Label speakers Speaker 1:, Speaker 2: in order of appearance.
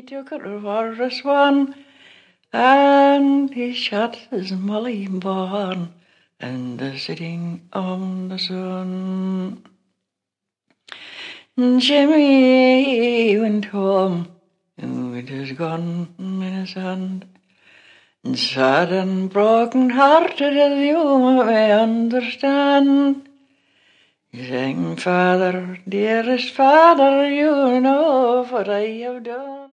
Speaker 1: took her for a swan, and he shot his Molly born in the setting of the sun. Jimmy went home with his gun in his hand, sad and broken-hearted, as you may understand. He sang, Father, dearest Father, you know what I have done.